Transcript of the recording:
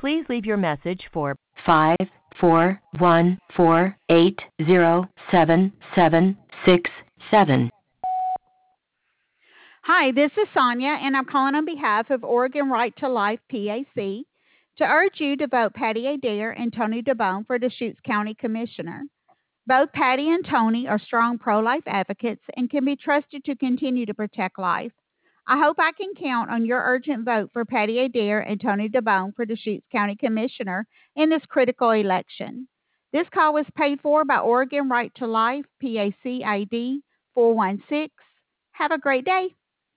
Please leave your message for 54148077767. Hi, this is Sonia, and I'm calling on behalf of Oregon Right to Life PAC to urge you to vote Patty Adair and Tony DeBone for Deschutes County Commissioner. Both Patty and Tony are strong pro-life advocates and can be trusted to continue to protect life. I hope I can count on your urgent vote for Patty Adair and Tony DeBone for Deschutes County Commissioner in this critical election. This call was paid for by Oregon Right to Life, PAC ID 416. Have a great day.